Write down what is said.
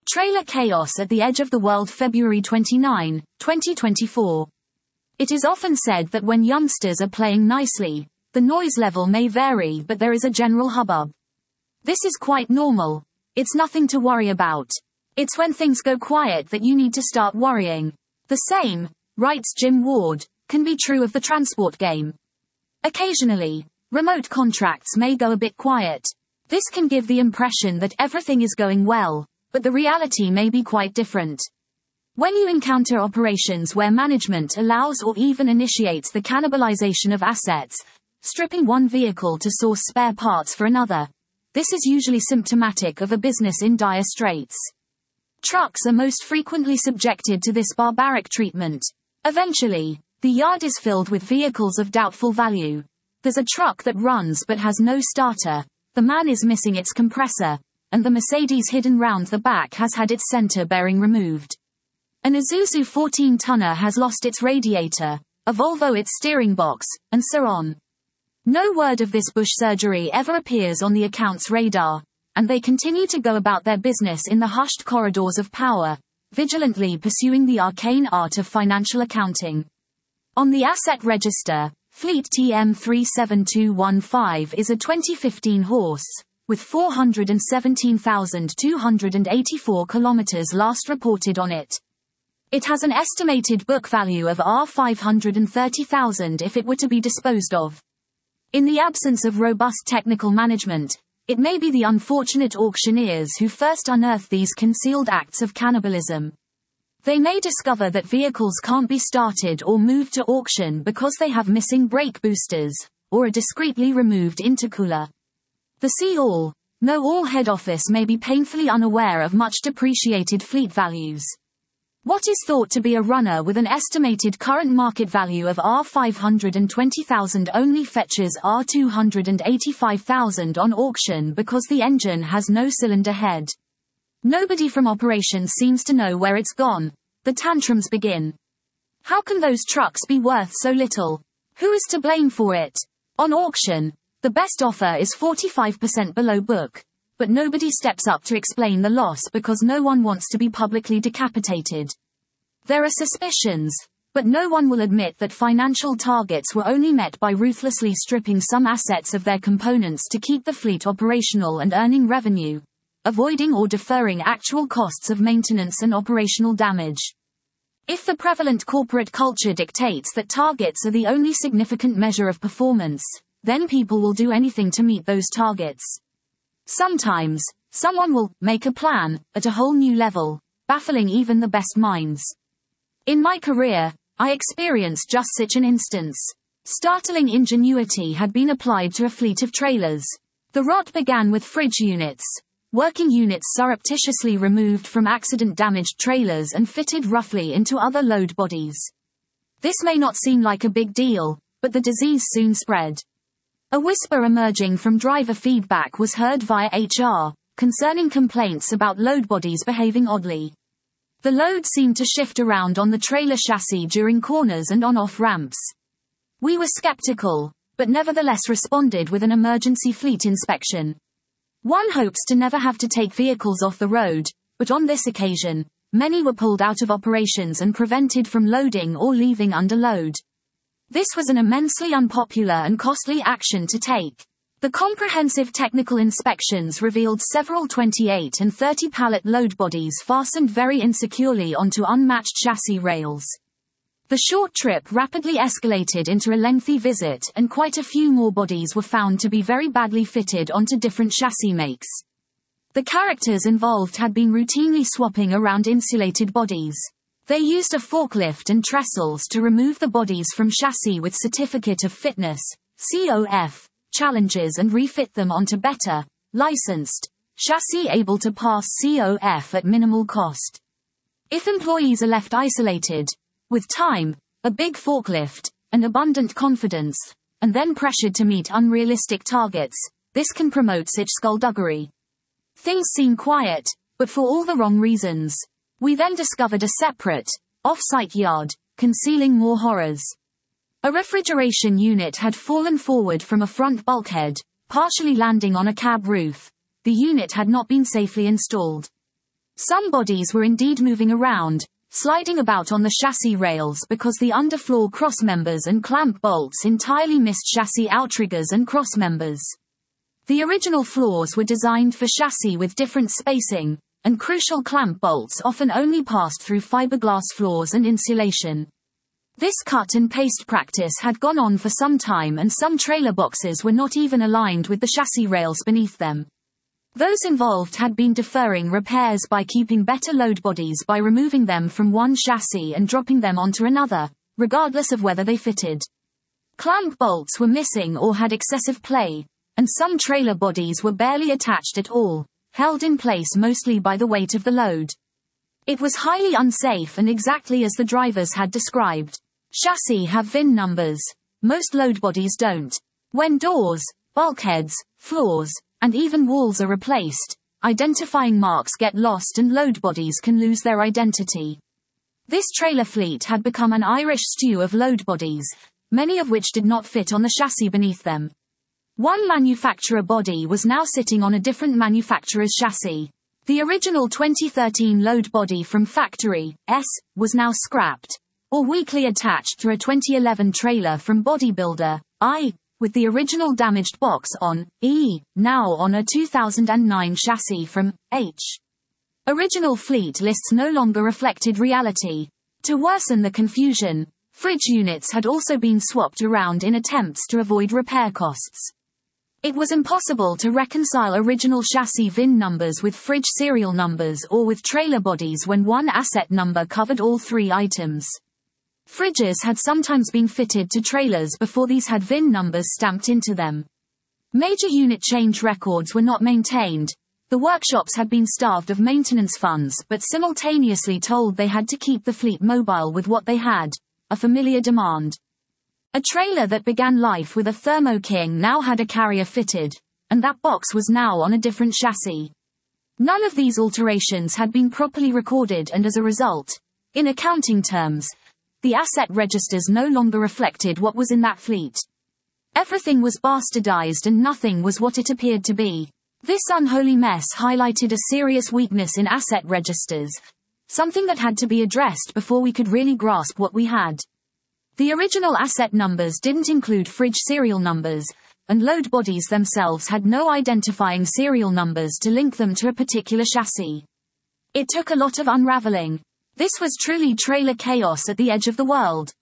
Trailer chaos at the edge of the world, February 29, 2024. It is often said that when youngsters are playing nicely, the noise level may vary, but there is a general hubbub. This is quite normal. It's nothing to worry about. It's when things go quiet that you need to start worrying. The same, writes Jim Ward, can be true of the transport game. Occasionally, remote contracts may go a bit quiet. This can give the impression that everything is going well, but the reality may be quite different. When you encounter operations where management allows or even initiates the cannibalization of assets, stripping one vehicle to source spare parts for another, this is usually symptomatic of a business in dire straits. Trucks are most frequently subjected to this barbaric treatment. Eventually, the yard is filled with vehicles of doubtful value. There's a truck that runs but has no starter, the man is missing its compressor, and the Mercedes hidden round the back has had its center bearing removed. An Isuzu 14-tonner has lost its radiator, a Volvo its steering box, and so on. No word of this bush surgery ever appears on the account's radar, and they continue to go about their business in the hushed corridors of power, vigilantly pursuing the arcane art of financial accounting. On the asset register, Fleet TM37215 is a 2015 horse, with 417,284 kilometers last reported on it. It has an estimated book value of $530,000 if it were to be disposed of. In the absence of robust technical management, it may be the unfortunate auctioneers who first unearth these concealed acts of cannibalism. They may discover that vehicles can't be started or moved to auction because they have missing brake boosters, or a discreetly removed intercooler. The see-all, know-all head office may be painfully unaware of much depreciated fleet values. What is thought to be a runner with an estimated current market value of $520,000 only fetches $285,000 on auction because the engine has no cylinder head. Nobody from operations seems to know where it's gone. The tantrums begin. How can those trucks be worth so little? Who is to blame for it? On auction, the best offer is 45% below book, but nobody steps up to explain the loss because no one wants to be publicly decapitated. There are suspicions, but no one will admit that financial targets were only met by ruthlessly stripping some assets of their components to keep the fleet operational and earning revenue, avoiding or deferring actual costs of maintenance and operational damage. If the prevalent corporate culture dictates that targets are the only significant measure of performance, then people will do anything to meet those targets. Sometimes, someone will make a plan at a whole new level, baffling even the best minds. In my career, I experienced just such an instance. Startling ingenuity had been applied to a fleet of trailers. The rot began with fridge units, working units surreptitiously removed from accident-damaged trailers and fitted roughly into other load bodies. This may not seem like a big deal, but the disease soon spread. A whisper emerging from driver feedback was heard via HR, concerning complaints about load bodies behaving oddly. The load seemed to shift around on the trailer chassis during corners and on-off ramps. We were skeptical, but nevertheless responded with an emergency fleet inspection. One hopes to never have to take vehicles off the road, but on this occasion, many were pulled out of operations and prevented from loading or leaving under load. This was an immensely unpopular and costly action to take. The comprehensive technical inspections revealed several 28 and 30 pallet load bodies fastened very insecurely onto unmatched chassis rails. The short trip rapidly escalated into a lengthy visit, and quite a few more bodies were found to be very badly fitted onto different chassis makes. The characters involved had been routinely swapping around insulated bodies. They used a forklift and trestles to remove the bodies from chassis with Certificate of Fitness, COF, challenges and refit them onto better, licensed, chassis able to pass COF at minimal cost. If employees are left isolated, with time, a big forklift, and abundant confidence, and then pressured to meet unrealistic targets, this can promote such skullduggery. Things seem quiet, but for all the wrong reasons. We then discovered a separate, off-site yard, concealing more horrors. A refrigeration unit had fallen forward from a front bulkhead, partially landing on a cab roof. The unit had not been safely installed. Some bodies were indeed moving around, sliding about on the chassis rails because the underfloor crossmembers and clamp bolts entirely missed chassis outriggers and crossmembers. The original floors were designed for chassis with different spacing, and crucial clamp bolts often only passed through fiberglass floors and insulation. This cut and paste practice had gone on for some time, and some trailer boxes were not even aligned with the chassis rails beneath them. Those involved had been deferring repairs by keeping better load bodies by removing them from one chassis and dropping them onto another, regardless of whether they fitted. Clamp bolts were missing or had excessive play, and some trailer bodies were barely attached at all, held in place mostly by the weight of the load. It was highly unsafe, and exactly as the drivers had described. Chassis have VIN numbers. Most load bodies don't. When doors, bulkheads, floors, and even walls are replaced, identifying marks get lost and load bodies can lose their identity. This trailer fleet had become an Irish stew of load bodies, many of which did not fit on the chassis beneath them. One manufacturer body was now sitting on a different manufacturer's chassis. The original 2013 load body from factory, S, was now scrapped, or weakly attached through a 2011 trailer from bodybuilder, I, with the original damaged box on, E, now on a 2009 chassis from, H. Original fleet lists no longer reflected reality. To worsen the confusion, fridge units had also been swapped around in attempts to avoid repair costs. It was impossible to reconcile original chassis VIN numbers with fridge serial numbers or with trailer bodies when one asset number covered all three items. Fridges had sometimes been fitted to trailers before these had VIN numbers stamped into them. Major unit change records were not maintained. The workshops had been starved of maintenance funds but simultaneously told they had to keep the fleet mobile with what they had, a familiar demand. A trailer that began life with a Thermo King now had a carrier fitted, and that box was now on a different chassis. None of these alterations had been properly recorded, and as a result, in accounting terms, the asset registers no longer reflected what was in that fleet. Everything was bastardized and nothing was what it appeared to be. This unholy mess highlighted a serious weakness in asset registers, something that had to be addressed before we could really grasp what we had. The original asset numbers didn't include fridge serial numbers, and load bodies themselves had no identifying serial numbers to link them to a particular chassis. It took a lot of unraveling. This was truly trailer chaos at the edge of the world.